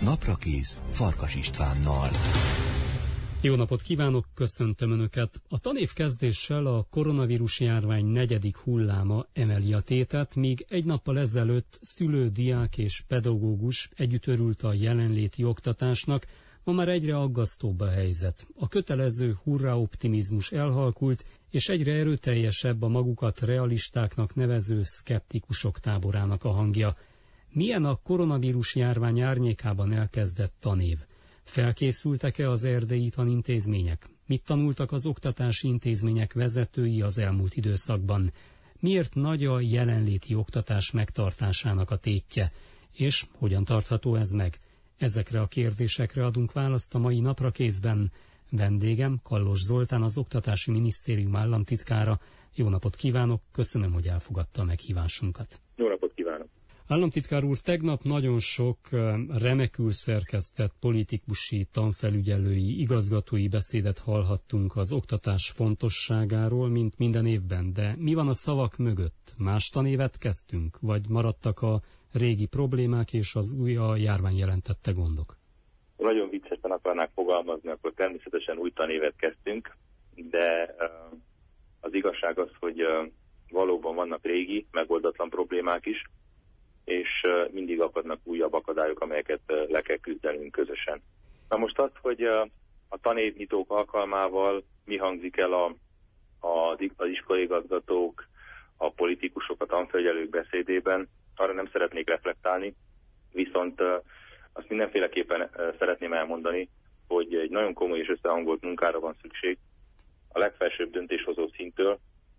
Naprakész Farkas Istvánnal. Jó napot kívánok, köszöntöm Önöket! A tanévkezdéssel a koronavírus járvány negyedik hulláma emeli a tétet, míg egy nappal ezelőtt szülő, diák és pedagógus együtt örült a jelenléti oktatásnak, ma már egyre aggasztóbb a helyzet. A kötelező hurraoptimizmus elhalkult, és egyre erőteljesebb a magukat realistáknak nevező szkeptikusok táborának a hangja. Milyen a koronavírus járvány árnyékában elkezdett tanév? Felkészültek-e az erdélyi tanintézmények? Mit tanultak az oktatási intézmények vezetői az elmúlt időszakban? Miért nagy a jelenléti oktatás megtartásának a tétje? És hogyan tartható ez meg? Ezekre a kérdésekre adunk választ a mai Naprakészben. Vendégem Kallos Zoltán, az Oktatási Minisztérium államtitkára. Jó napot kívánok, köszönöm, hogy elfogadta a meghívásunkat. Jó napot kívánok! Államtitkár úr, tegnap nagyon sok remekül szerkesztett politikusi, tanfelügyelői, igazgatói beszédet hallhattunk az oktatás fontosságáról, mint minden évben, de mi van a szavak mögött? Más tanévet kezdtünk, vagy maradtak a régi problémák és az új a járvány jelentette gondok? Nagyon viccesen akarnák fogalmazni, akkor természetesen új tanévet kezdtünk, de az igazság az, hogy valóban vannak régi, megoldatlan problémák is, és mindig akadnak újabb akadályok, amelyeket le kell küzdenünk közösen. Na most az, hogy a tanévnyitók alkalmával mi hangzik el az iskolaigazgatók, a politikusok, a tanfelügyelők beszédében, arra nem szeretnék reflektálni, viszont azt mindenféleképpen szeretném elmondani, hogy egy nagyon komoly és összehangolt munkára van szükség a legfelsőbb döntéshozó szinttől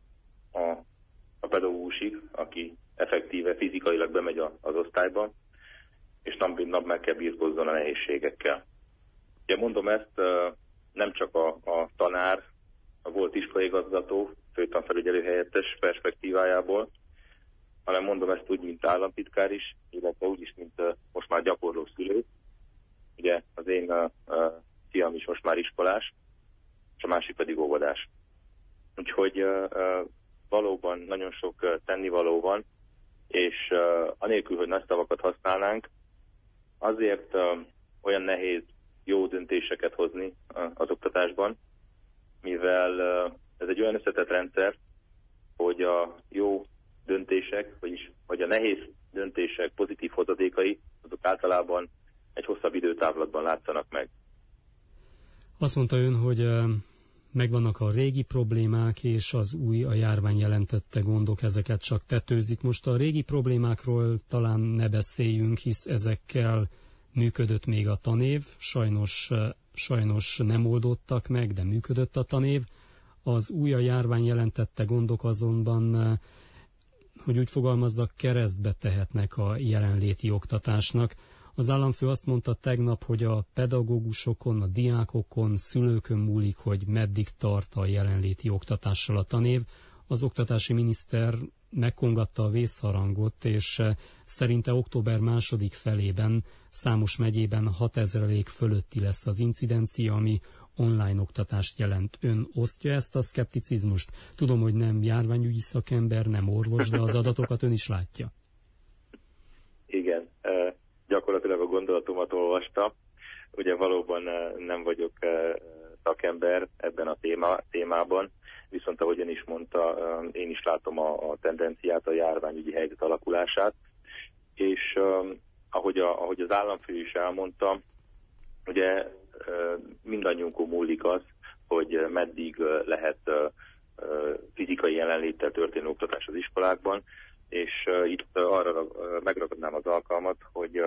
a pedagógusig, aki effektíve fizikailag bemegy az osztályba, és nap mint nap meg kell birkózzon a nehézségekkel. Ugye mondom ezt nem csak a tanár, a volt iskolaigazgató, főtanfelügyelő helyettes perspektívájából, hanem mondom ezt úgy, mint államtitkár is, illetve úgy is, mint most már gyakorló szülő. Ugye az én fiam is most már iskolás, és a másik pedig óvodás. Úgyhogy valóban nagyon sok tennivaló van, és anélkül, hogy nagy szavakat használnánk, azért olyan nehéz jó döntéseket hozni az oktatásban, mivel ez egy olyan összetett rendszer, hogy a jó döntések, vagy a nehéz döntések pozitív hozadékai, azok általában egy hosszabb időtávlatban látszanak meg. Azt mondta ön, hogy megvannak a régi problémák, és az új a járvány jelentette gondok, ezeket csak tetőzik. Most a régi problémákról talán ne beszéljünk, hisz ezekkel működött még a tanév, sajnos nem oldódtak meg, de működött a tanév. Az új a járvány jelentette gondok azonban, hogy úgy fogalmazzak, keresztbe tehetnek a jelenléti oktatásnak. Az államfő azt mondta tegnap, hogy a pedagógusokon, a diákokon, szülőkön múlik, hogy meddig tart a jelenléti oktatással a tanév. Az oktatási miniszter megkongatta a vészharangot, és szerinte október második felében számos megyében 6000 fölötti lesz az incidencia, ami online oktatást jelent. Ön osztja ezt a szkepticizmust? Tudom, hogy nem járványügyi szakember, nem orvos, de az adatokat ön is látja. Igen, gyakorlatilag a gondolatomat olvasta. Ugye valóban nem vagyok szakember ebben a témában, viszont ahogy ön is mondta, én is látom a tendenciát, a járványügyi helyzet alakulását, és ahogy az államfő is elmondta, ugye mindannyiunkon múlik az, hogy meddig lehet fizikai jelenléttel történő oktatás az iskolákban, és itt arra megragadnám az alkalmat, hogy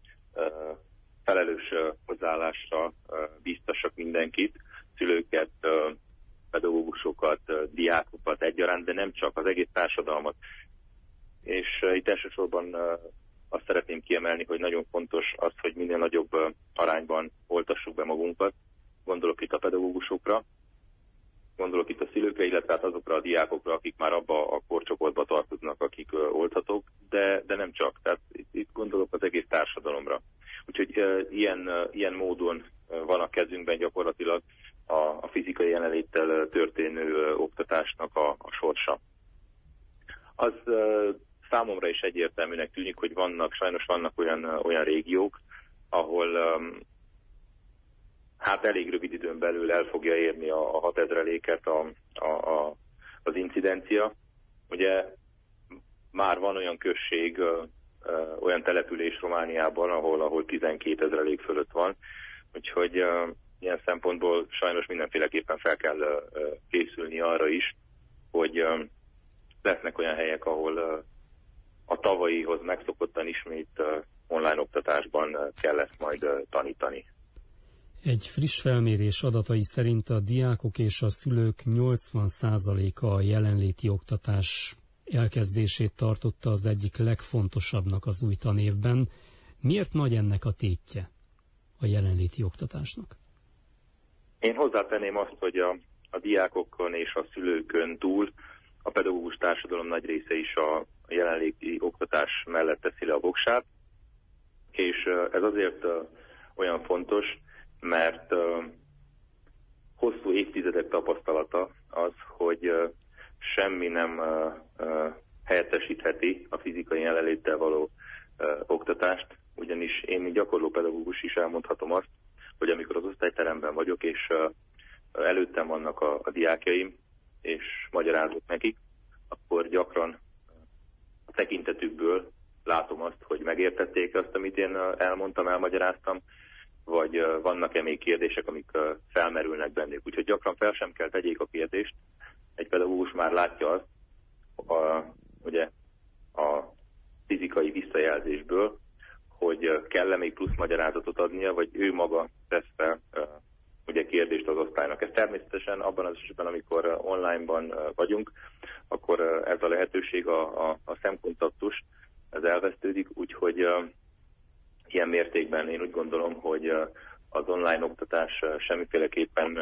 felelős hozzáállásra biztassak mindenkit, szülőket, pedagógusokat, diákokat egyaránt, de nem csak, az egész társadalmat. És itt elsősorban azt szeretném kiemelni, hogy nagyon fontos az, hogy minél nagyobb arányban oltassuk be magunkat. Gondolok itt a pedagógusokra, gondolok itt a szülőkre, illetve azokra a diákokra, akik már abba a korcsoportba tartoznak, akik olthatók, de nem csak. Tehát itt gondolok az egész társadalomra. Úgyhogy ilyen módon van a kezünkben gyakorlatilag a fizikai jelenléttel történő oktatásnak a sorsa. Az számomra is egyértelműnek tűnik, hogy sajnos vannak olyan régiók, ahol hát elég rövid időn belül el fogja érni a 6000-et az incidencia. Ugye már van olyan község, olyan település Romániában, ahol 12 000 fölött van, úgyhogy ilyen szempontból sajnos mindenféleképpen fel kell készülni arra is, hogy lesznek olyan helyek, ahol a tavalyihoz megszokottan ismét online oktatásban kell ezt majd tanítani. Egy friss felmérés adatai szerint a diákok és a szülők 80%-a a jelenléti oktatás elkezdését tartotta az egyik legfontosabbnak az új tanévben. Miért nagy ennek a tétje a jelenléti oktatásnak? Én hozzátenném azt, hogy a diákokon és a szülőkön túl a pedagógus társadalom nagy része is a jelenléti oktatás mellett teszi le a voksát, és ez azért olyan fontos, mert hosszú évtizedek tapasztalata az, hogy semmi nem helyettesítheti a fizikai jelenléttel való oktatást, ugyanis én, mint gyakorló pedagógus is elmondhatom azt, hogy amikor az osztályteremben vagyok, és előttem vannak a diákjaim, és magyarázok nekik, akkor gyakran a tekintetükből látom azt, hogy megértették azt, amit én elmondtam, elmagyaráztam, vagy vannak-e még kérdések, amik felmerülnek bennük. Úgyhogy gyakran fel sem kell tegyék a kérdést. Egy pedagógus már látja azt, ugye a fizikai visszajelzésből, hogy kell-e még plusz magyarázatot adnia, vagy ő maga tesz fel ugye kérdést az osztálynak. Ez természetesen abban az esetben, amikor online-ban vagyunk, akkor ez a lehetőség, a szemkontaktus, ez elvesztődik, úgyhogy ilyen mértékben én úgy gondolom, hogy az online oktatás semmiféleképpen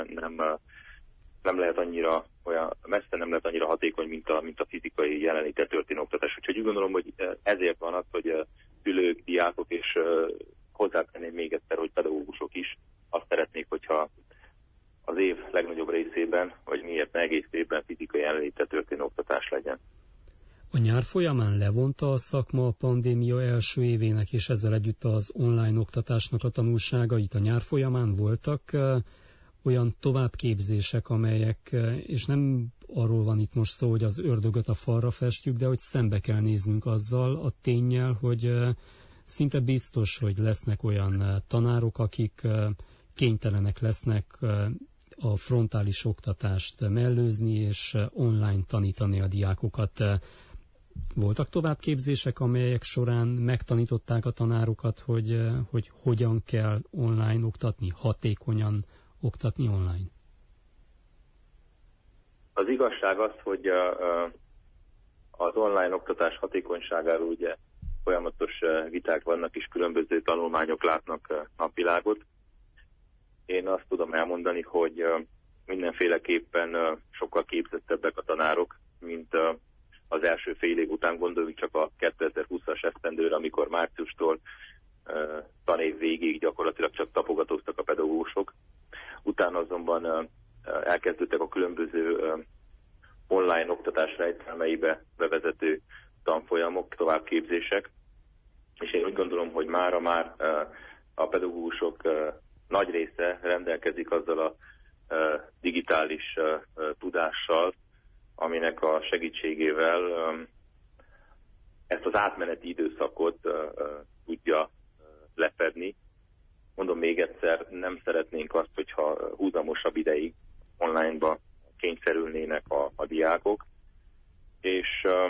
nem lehet annyira olyan, messze nem lehet annyira hatékony, mint a fizikai jelenléten történő oktatás. Úgyhogy úgy gondolom, hogy ezért van az, hogy szülők, diákok, és hozzátenném még egyszer, hogy pedagógusok is azt szeretnék, hogyha az év legnagyobb részében, vagy miért ne egész évben fizikai jelenléten történő oktatás legyen. A nyár folyamán levonta a szakma a pandémia első évének, és ezzel együtt az online oktatásnak a tanulságait. A nyár folyamán voltak olyan továbbképzések, amelyek, és nem arról van itt most szó, hogy az ördögöt a falra festjük, de hogy szembe kell néznünk azzal a ténnyel, hogy szinte biztos, hogy lesznek olyan tanárok, akik kénytelenek lesznek a frontális oktatást mellőzni, és online tanítani a diákokat. Voltak továbbképzések, amelyek során megtanították a tanárokat, hogy hogyan kell online oktatni, hatékonyan oktatni online? Az igazság az, hogy az online oktatás hatékonyságáról ugye folyamatos viták vannak, és különböző tanulmányok látnak napvilágot. Én azt tudom elmondani, hogy mindenféleképpen sokkal képzettebbek a tanárok, mint az első fél év után. Gondoljuk csak a 2020-as esztendőre, amikor márciustól tanév végig gyakorlatilag csak tapogatóztak a pedagógusok. Utána azonban elkezdődtek a különböző online oktatás rejtelmeibe bevezető tanfolyamok, továbbképzések, és én úgy gondolom, hogy mára már a pedagógusok nagy része rendelkezik azzal a digitális tudással, aminek a segítségével ezt az átmeneti időszakot tudja lefedni. Mondom még egyszer, nem szeretnénk azt, hogyha húzamosabb ideig online-ba kényszerülnének a diákok, és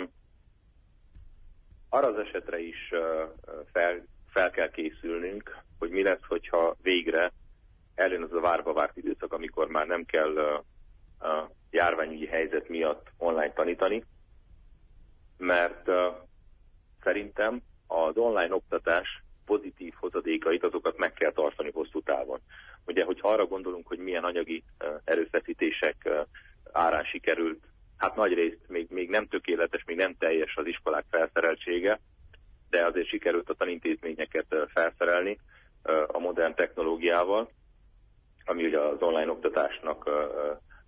arra az esetre is fel kell készülnünk, hogy mi lesz, hogyha végre eljön az a várva várt időszak, amikor már nem kell a járványügyi helyzet miatt online tanítani, mert szerintem az online oktatás pozitív hozadékait, azokat meg kell tartani hosszú távon. Ugye, hogyha arra gondolunk, hogy milyen anyagi erőfeszítések árán sikerült, hát nagyrészt még nem tökéletes, még nem teljes az iskolák felszereltsége, de azért sikerült a tanintézményeket felszerelni a modern technológiával, ami ugye az online oktatásnak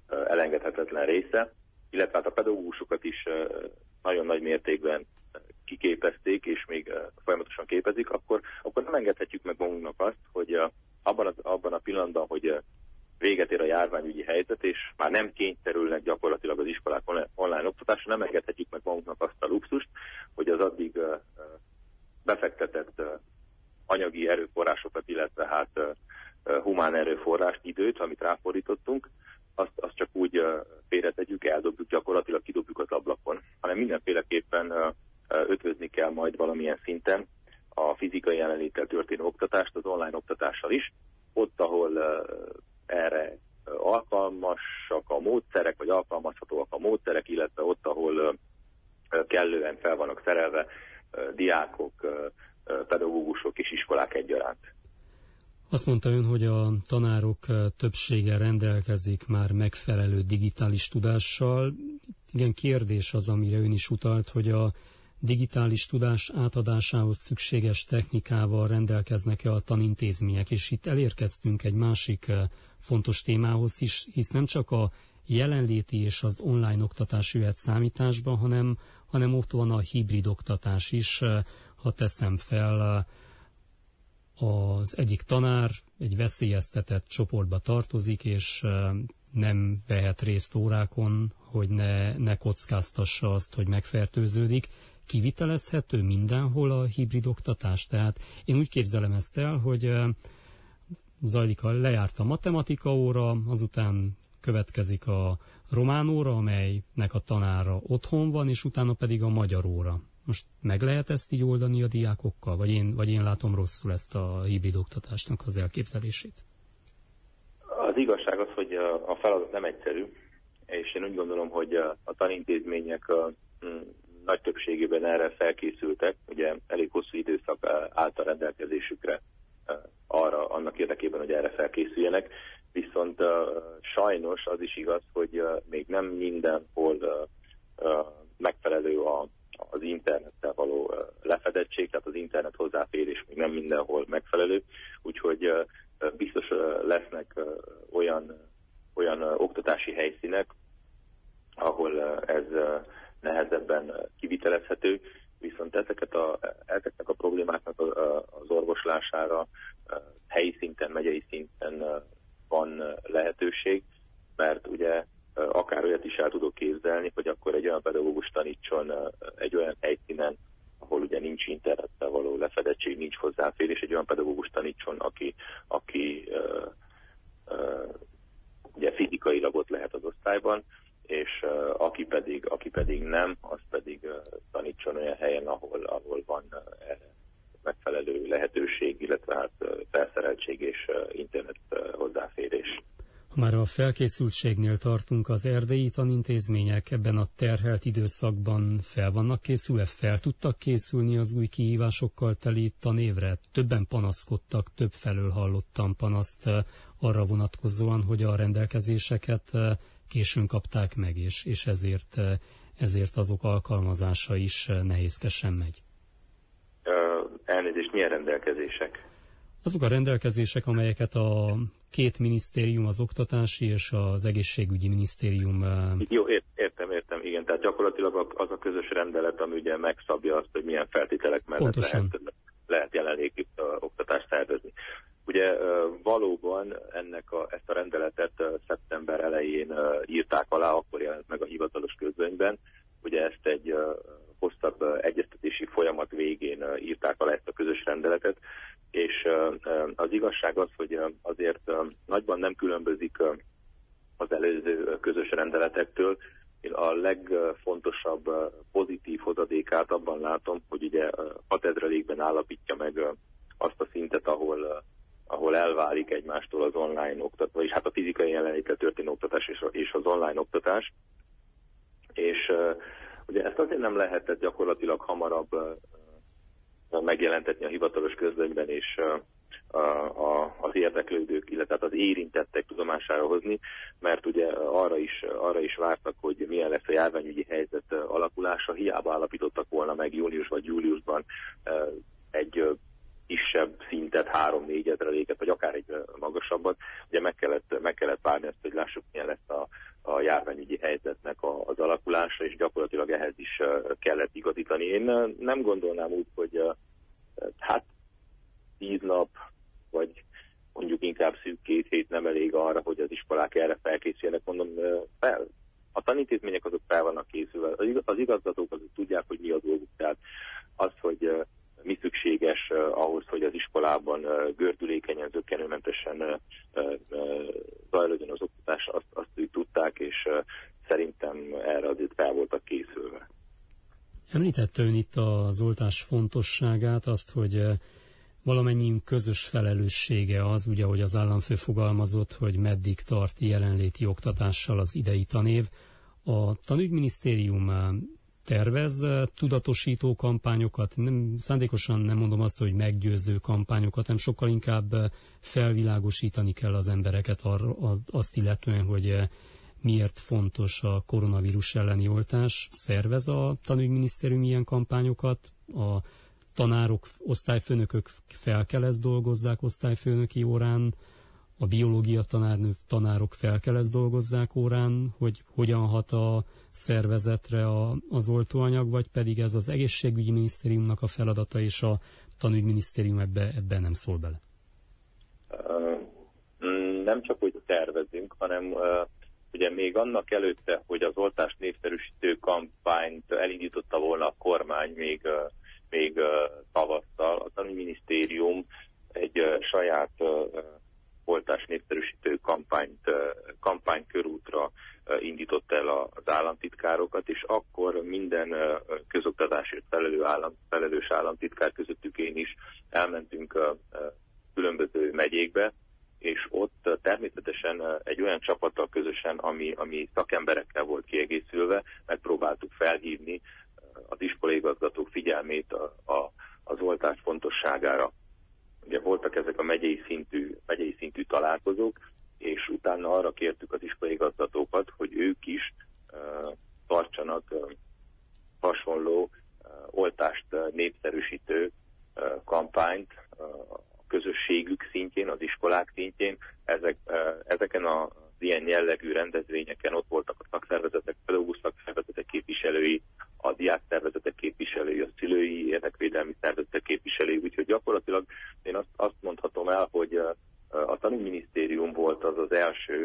elengedhetetlen része, illetve hát a pedagógusokat is nagyon nagy mértékben kiképezték, és még folyamatosan képezik, akkor nem engedhetjük meg magunknak azt, hogy abban a pillanatban, hogy véget ér a járványügyi helyzet, és már nem kényszerülnek gyakorlatilag az iskolák online oktatásra, nem engedhetjük meg magunknak azt a luxust, hogy az addig befektetett anyagi erőforrásokat, illetve humán erőforrást, időt, amit ráfordítottunk, azt csak úgy félretegyük, eldobjuk, gyakorlatilag kidobjuk az ablakon, hanem mindenféleképpen ötvözni kell majd valamilyen szinten a fizikai jelenléttel történő oktatást az online oktatással is, ott, ahol erre alkalmasak a módszerek, vagy alkalmazhatóak a módszerek, illetve ott, ahol kellően fel vannak szerelve diákok, pedagógusok és iskolák egyaránt. Azt mondta ön, hogy a tanárok többsége rendelkezik már megfelelő digitális tudással. Igen, kérdés az, amire ön is utalt, hogy a digitális tudás átadásához szükséges technikával rendelkeznek-e a tanintézmények, és itt elérkeztünk egy másik fontos témához is, hisz nem csak a jelenléti és az online oktatás jöhet számításba, hanem ott van a hibrid oktatás is. Ha teszem fel, az egyik tanár egy veszélyeztetett csoportba tartozik, és nem vehet részt órákon, hogy ne kockáztassa azt, hogy megfertőződik. Kivitelezhető mindenhol a hibrid oktatás? Tehát én úgy képzelem ezt el, hogy lejárt a matematika óra, azután következik a román óra, amelynek a tanára otthon van, és utána pedig a magyar óra. Most meg lehet ezt így oldani a diákokkal, vagy én látom rosszul ezt a hibrid oktatásnak az elképzelését? Az igazság az, hogy a feladat nem egyszerű, és én úgy gondolom, hogy a tanintézmények nagy többségében erre felkészültek, ugye elég hosszú időszak állt a rendelkezésükre annak érdekében, hogy erre felkészüljenek, viszont sajnos az is igaz, hogy még nem mindenhol megfelelő az internettel való lefedettség, tehát az internet hozzáférés még nem mindenhol megfelelő, úgyhogy biztos lesznek olyan oktatási helyszínek, ahol ez nehezebben kivitelezhető, viszont ezeknek a problémáknak az orvoslására helyi szinten, megyei szinten van lehetőség, mert ugye akár olyat is el tudok képzelni, hogy akkor egy olyan pedagógus tanítson egy olyan helyszínen, ahol ugye nincs internettel való lefedettség, nincs hozzáférés, egy olyan pedagógus tanítson, aki ugye fizikailag ott lehet az osztályban, és aki pedig nem, az pedig tanítson olyan helyen, ahol van megfelelő lehetőség, illetve felszereltség és internet hozzáférés. Ha már a felkészültségnél tartunk, az erdélyi tanintézmények ebben a terhelt időszakban fel vannak készülve, fel tudtak készülni az új kihívásokkal teli tanévre? Többen panaszkodtak, több felől hallottam panaszt arra vonatkozóan, hogy a rendelkezéseket későn kapták meg, és ezért azok alkalmazása is nehézkesen megy. Elnézést, milyen rendelkezések? Azok a rendelkezések, amelyeket a két minisztérium, az oktatási és az egészségügyi minisztérium... Jó, értem, igen, tehát gyakorlatilag az a közös rendelet, ami ugye megszabja azt, hogy milyen feltételek mellett lehet jelenléti oktatást szervezni. Ugye valóban ezt a rendeletet szeptember elején írták alá, akkor jelent meg a hivatalos közlönyben. Ugye ezt egy hosszabb egyeztetési folyamat végén írták alá ezt a közös rendeletet, és az igazság az, hogy azért nagyban nem különbözik az előző közös rendeletektől. Én a legfontosabb pozitív hozadékát abban látom, hogy ugye 6000-ben állapítja meg azt a szintet, ahol elválik egymástól az online oktatás, vagyis hát a fizikai jelenléttel történő oktatás és az online oktatás. És ugye ezt azért nem lehetett gyakorlatilag hamarabb megjelentetni a hivatalos közlönyben és az érdeklődők, illetve az érintettek tudomására hozni, mert ugye arra is vártak, hogy milyen lesz a járványügyi helyzet alakulása. Hiába állapítottak volna meg június vagy júliusban egy kisebb szintet, 3-4 ezreléket, vagy akár egy magasabbat. Ugye meg kellett várni azt, hogy lássuk, milyen lesz a járványügyi helyzetnek az alakulása, és gyakorlatilag ehhez is kellett igazítani. Én nem gondolnám úgy, hogy 10 nap, vagy mondjuk inkább szűk 2 hét nem elég arra, hogy az iskolák erre felkészüljenek. Mondom, a tanítézmények azok fel vannak készülve, az igazgatók azok tudják, hogy mi a dolguk. Tehát az, hogy mi szükséges ahhoz, hogy az iskolában gördülékenyen, zökkenőmentesen zajlódjon az oktatás, azt ők tudták, és szerintem erre azért fel voltak készülve. Említette ön itt az oltás fontosságát, azt, hogy valamennyiünk közös felelőssége az, ugye, hogy az államfő fogalmazott, hogy meddig tart jelenléti oktatással az idei tanév. A tanügyminisztérium tervez tudatosító kampányokat, szándékosan nem mondom azt, hogy meggyőző kampányokat, hanem sokkal inkább felvilágosítani kell az embereket azt illetően, hogy miért fontos a koronavírus elleni oltás. Szervez a tanügyminisztérium ilyen kampányokat, a tanárok, osztályfőnökök fel kell ezt dolgozzák osztályfőnöki órán, a biológia tanárok fel kell ezt dolgozzák órán, hogy hogyan hat a szervezetre az oltóanyag, vagy pedig ez az egészségügyi minisztériumnak a feladata, és a tanügyminisztérium ebbe nem szól bele? Nem csak, hogy tervezünk, hanem ugye még annak előtte, hogy az oltást népszerűsítő kampányt elindította volna a kormány még tavasszal, a tanügyminisztérium egy saját oltás népszerűsítő kampánykörútra indított el az államtitkárokat, és akkor minden közoktatásért felelős államtitkár, közöttük én is elmentünk különböző megyékbe, és ott természetesen egy olyan csapattal közösen, ami szakemberekkel volt kiegészülve, megpróbáltuk felhívni az iskolaigazgatók figyelmét az oltás fontosságára. Ugye voltak ezek a megyei szintű találkozók, és utána arra kértük az iskolaigazgatókat, hogy ők is tartsanak hasonló oltást népszerűsítő kampányt a közösségük szintjén, az iskolák szintjén. Ezeken az ilyen jellegű rendezvényeken ott voltak a szakszervezetek, pedagógus szakszervezetek képviselői, a diákszervezetek képviselői, a szülői érdekvédelmi szervezetek képviselői, úgyhogy gyakorlatilag én azt mondhatom el, hogy a tanügyminisztérium volt az első,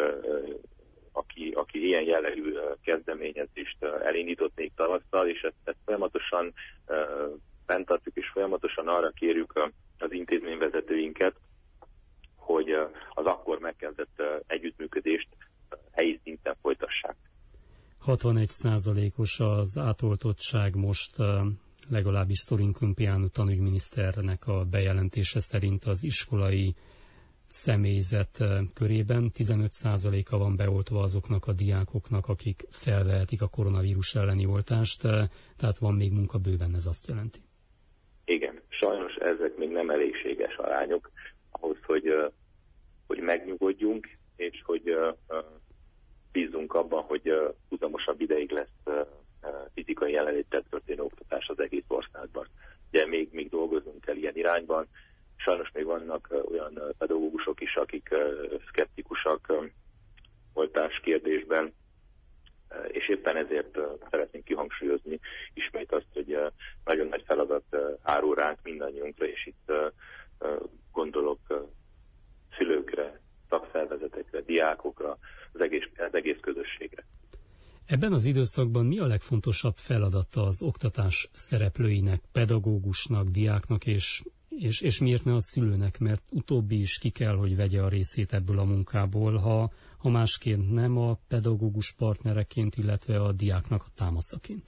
aki ilyen jellegű kezdeményezést elindított még tavasszal, és ezt folyamatosan fenntartjuk, és folyamatosan arra kérjük az intézményvezetőinket, hogy az akkor megkezdett együttműködést helyi szinten folytassák. 61%-os az átoltottság most, legalábbis Sorin Câmpianu tanügyminiszternek a bejelentése szerint az iskolai személyzet körében. 15%-a van beoltva azoknak a diákoknak, akik felvehetik a koronavírus elleni oltást, tehát van még munka bőven, ez azt jelenti. Igen, sajnos ezek még nem elégséges arányok ahhoz, hogy megnyugodjunk, és hogy bízzunk abban, hogy huzamosabb ideig lesz fizikai jelenléttel történő oktatás az egész országban. Ugye még dolgoznunk kell ilyen irányban. Sajnos még vannak olyan pedagógusok is, akik szkeptikusak oltás kérdésben, és éppen ezért szeretném kihangsúlyozni ismét azt, hogy nagyon nagy feladat árul ránk mindannyiunkra, és itt gondolok szülőkre, szakszervezetekre, diákokra, az egész közösségre. Ebben az időszakban mi a legfontosabb feladata az oktatás szereplőinek, pedagógusnak, diáknak, és miért ne a szülőnek, mert utóbbi is ki kell, hogy vegye a részét ebből a munkából, ha másként nem a pedagógus partnereként, illetve a diáknak a támaszaként?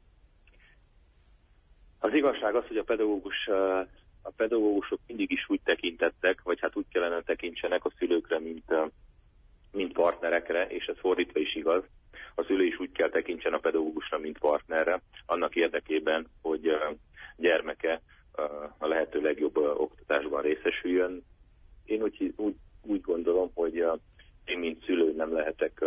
Az igazság az, hogy a pedagógusok mindig is úgy tekintettek, vagy hát úgy kellene tekintsenek a szülőkre, mint partnerekre, és ez fordítva is igaz. A szülő is úgy kell tekintsen a pedagógusra, mint partnerre, annak érdekében, hogy gyermeke a lehető legjobb oktatásban részesüljön. Én úgy gondolom, hogy én, mint szülő nem lehetek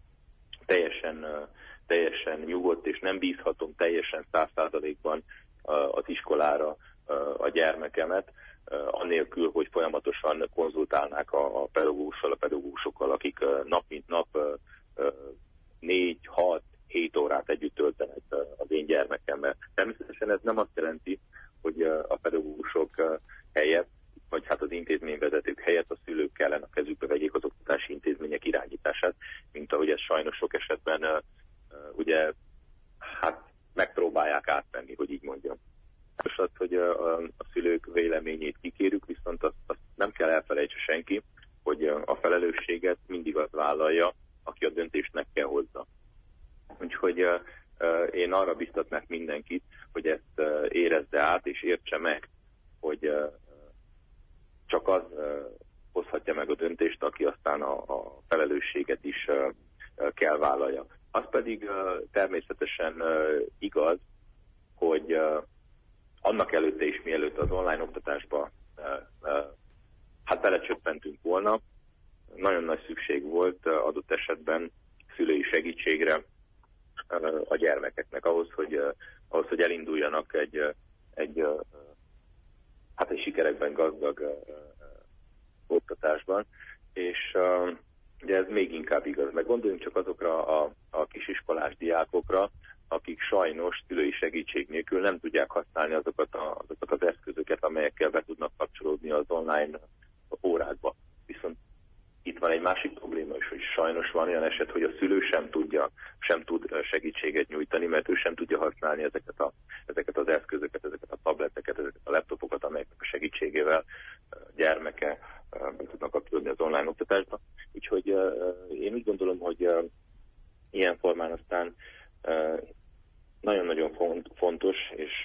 teljesen nyugodt, és nem bízhatom teljesen 100%-ban az iskolára a gyermekemet, annélkül, hogy folyamatosan konzultálnák a pedagógussal, a pedagógusokkal, akik nap mint nap 4-6-7 órát együtt töltenek az én gyermekemmel. Természetesen ez nem azt jelenti, hogy a pedagógusok helyett, vagy hát az intézményvezetők helyett a szülők kellene a kezükbe vegyék az oktatási intézmények irányítását, mint ahogy ez sajnos sok esetben ugye hát megpróbálják átvenni, hogy így mondjam. És az, hogy a szülők véleményét kikérjük, viszont azt nem kell elfelejtse senki, hogy a felelősséget mindig az vállalja, aki a döntést meg kell hozza. Úgyhogy én arra biztatnák mindenkit, hogy ezt érezze át és értse meg, hogy csak az hozhatja meg a döntést, aki aztán a felelősséget is kell vállalja. Az pedig természetesen igaz, hogy annak előtte is, mielőtt az online oktatásba hát belecsöppentünk volna, nagyon nagy szükség volt adott esetben szülői segítségre a gyermekeknek ahhoz, hogy elinduljanak egy sikerekben gazdag oktatásban, és ugye ez még inkább igaz. Meg gondoljunk csak azokra a kisiskolás diákokra, akik sajnos szülői segítség nélkül nem tudják használni azokat az eszközöket, amelyekkel be tudnak kapcsolódni az online órákba. Viszont itt van egy másik probléma is, hogy sajnos van olyan eset, hogy a szülő sem tud segítséget nyújtani, mert ő sem tudja használni ezeket az eszközöket, ezeket a tableteket, ezeket a laptopokat, amelyeknek a segítségével gyermeke be tudnak kapcsolódni az online oktatásba. Úgyhogy én úgy gondolom, hogy ilyen formán aztán nagyon-nagyon fontos, és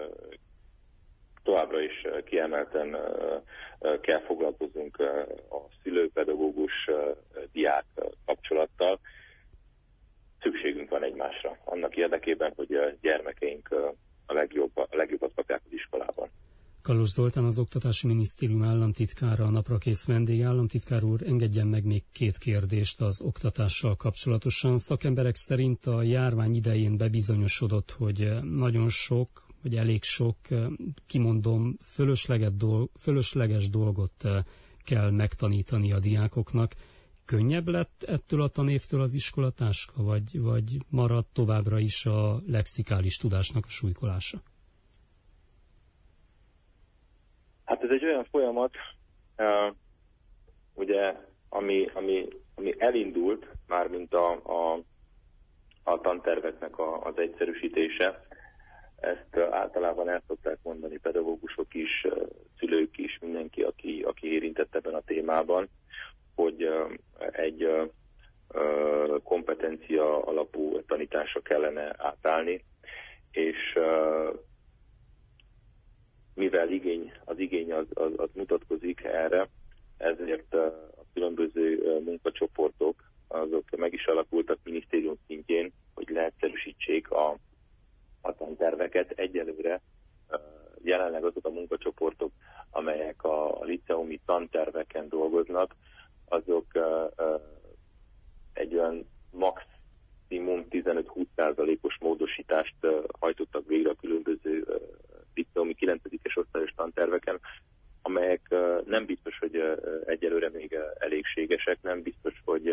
továbbra is kiemelten kell foglalkozunk a szülőpedagógus diák kapcsolattal. Szükségünk van egymásra, annak érdekében, hogy a gyermekeink a legjobbat kapják az iskolában. Kallos Zoltán, az Oktatási Minisztérium államtitkára, a naprakész vendég. Államtitkár úr, engedjen meg még 2 kérdést az oktatással kapcsolatosan. Szakemberek szerint a járvány idején bebizonyosodott, hogy nagyon sok, vagy elég sok, kimondom, fölösleges dolgot kell megtanítani a diákoknak. Könnyebb lett ettől a tanévtől az iskolatáska, vagy maradt továbbra is a lexikális tudásnak a súlykolása? Hát ez egy olyan folyamat, ugye, ami elindult, mármint a tanterveknek az egyszerűsítése. Ezt általában el szokták mondani pedagógusok is, szülők is, mindenki, aki érintett ebben a témában, hogy egy kompetencia alapú tanításra kellene átállni, és mivel az igény az mutatkozik erre, ezért a különböző munkacsoportok azok meg is alakultak minisztérium szintjén, hogy leegyszerűsítsék a tanterveket. Egyelőre jelenleg azok a munkacsoportok, amelyek a liceumi tanterveken dolgoznak, azok egy olyan maximum 15-20%-os módosítást hajtottak végre a különböző liceumi 9-es osztályos tanterveken, amelyek nem biztos, hogy egyelőre még elégségesek, nem biztos, hogy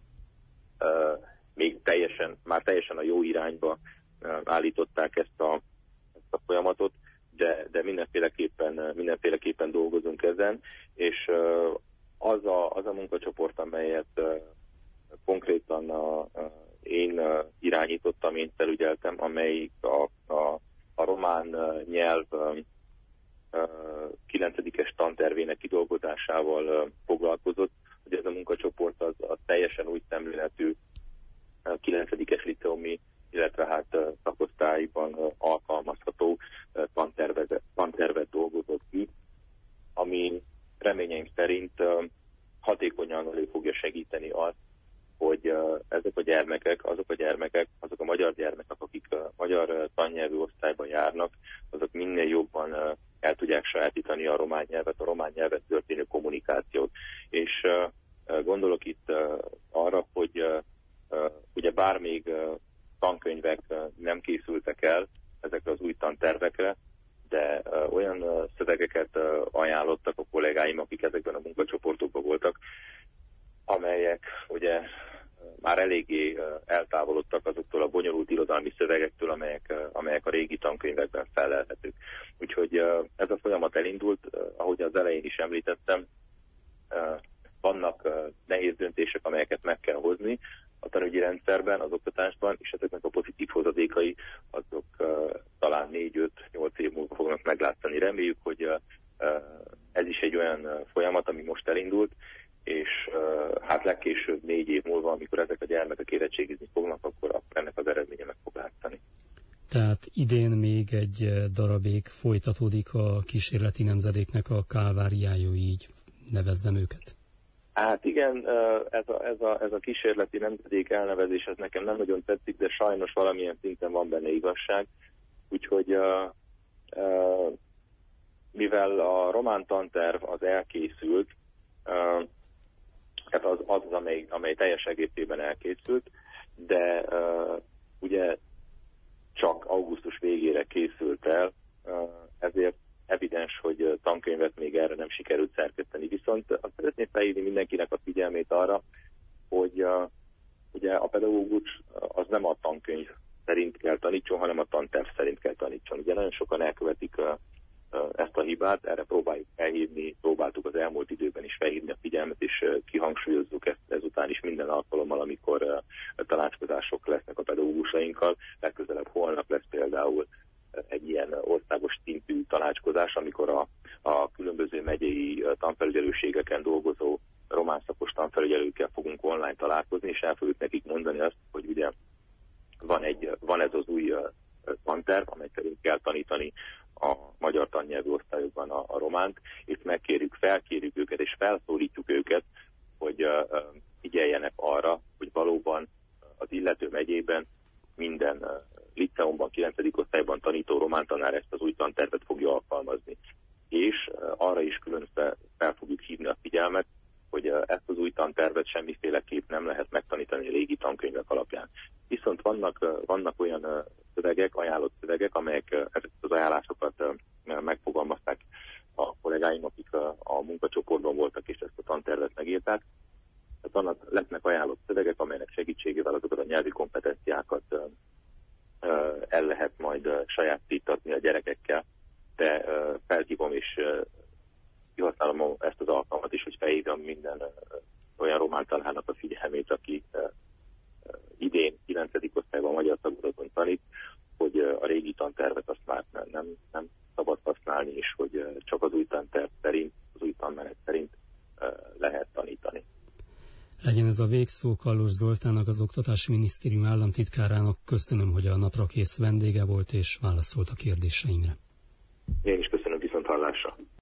még teljesen a jó irányba állították ezt a folyamatot, de mindenféleképpen dolgozunk ezen, és az a munkacsoport, amelyet konkrétan én irányítottam, én felügyeltem, amelyik a román nyelv 9-es tantervének kidolgozásával foglalkozott, hogy ez a munkacsoport az teljesen új szemléletű 9-es liceumi, illetve hát szakosztályban alkalmazható tantervet dolgozott ki, ami reményeim szerint hatékonyan elő fogja segíteni azt, hogy azok a magyar gyermekek, akik magyar tannyelvű osztályban járnak, azok minél jobban el tudják sajátítani a román nyelvet történő kommunikációt. És gondolok itt arra, hogy ugye bár még tankönyvek nem készültek el ezekre az új tantervekre, de olyan szövegeket ajánlottak a kollégáim, akik ezekben a munkacsoportokban voltak, amelyek ugye már eléggé eltávolodtak azoktól a bonyolult irodalmi szövegektől, amelyek a régi tankönyvekben fellelhetők. Úgyhogy ez a folyamat elindult, ahogy az elején is említettem, vannak nehéz döntések, amelyeket meg kell hozni a tanügyi rendszerben, az oktatásban, és ezeknek a pozitív hozadékai azok talán 4-5-8 év múlva fognak meglátszani. Reméljük, hogy ez is egy olyan folyamat, ami most elindult, és hát legkésőbb 4 év múlva, amikor ezek a gyermekek érettségizni fognak, akkor ennek az eredménye meg fog látszani. Tehát idén még egy darabig folytatódik a kísérleti nemzedéknek a kálváriája, így nevezzem őket. Hát igen, ez a kísérleti nemzedék elnevezés, ez nekem nem nagyon tetszik, de sajnos valamilyen szinten van benne igazság. Úgyhogy mivel a román tanterv az elkészült, tehát az amely teljes egészében elkészült, de ugye csak augusztus végére készült el, ezért evidens, hogy tankönyvet még erre nem sikerült szerkeszteni. Viszont azt szeretném felhívni mindenkinek a figyelmét arra, hogy ugye a pedagógus az nem a tankönyv szerint kell tanítson, hanem a tanterv szerint kell tanítson. Ugye nagyon sokan elkövetik ezt a hibát, erre próbáltuk az elmúlt időben is felhívni a figyelmet, és kihangsúlyozzuk ezt ezután is minden alkalommal, amikor tanácskozások lesznek a pedagógusainkkal. Legközelebb holnap lesz például egy ilyen országos szintű tanácskozás, amikor a különböző megyei tanfelügyelőségeken dolgozó román szakos tanfelügyelőkkel fogunk online találkozni, és el fogjuk nekik mondani azt, hogy ugye van ez az új tanterv, amely szerint kell tanítani a magyar tannyelvű osztályokban a románt, és felkérjük őket, és felszólítjuk őket, hogy figyeljenek arra, hogy valóban az illető megyében minden liceumban, 9. osztályban tanító román tanár ezt az új tantervet fogja alkalmazni. És arra is külön fel fogjuk hívni a figyelmet, hogy ezt az új tantervet semmiféleképp nem lehet megtanítani a régi tankönyvek alapján. Viszont vannak olyan szövegek, ajánlott szövegek, amelyek ezeket az ajánlásokat megfogalmazták a kollégáim, akik a munkacsoportban voltak, és ezt a tantervet megírták. Tehát lesznek ajánlott szövegek, amelynek segítségével azokat a nyelvi kompetenciákat el lehet majd sajátítatni a gyerekekkel, de felhívom és kihasználom ezt az alkalmat is, hogy felhívjam minden olyan román tanárnak a figyelmét, aki idén 9. osztályban magyar tagozaton tanít, hogy a régi tantervet azt már nem szabad használni, és hogy csak az új tanterv szerint, az új tanmenet szerint lehet tanítani. Legyen ez a végszó. Kallós Zoltánnak, az Oktatási Minisztérium államtitkárának köszönöm, hogy a napra kész vendége volt és válaszolt a kérdéseimre.